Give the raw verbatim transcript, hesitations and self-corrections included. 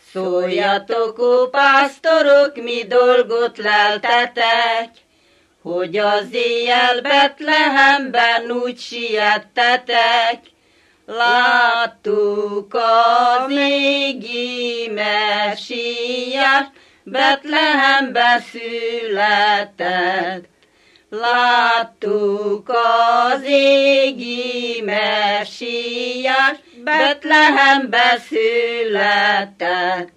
Szóljatok, ó pásztorok, mi dolgot leltetek, hogy az éjjel Betlehemben úgy siettetek. Láttuk az égi Messiás, Betlehembe született. Láttuk az égi Messiás, Betlehembe született.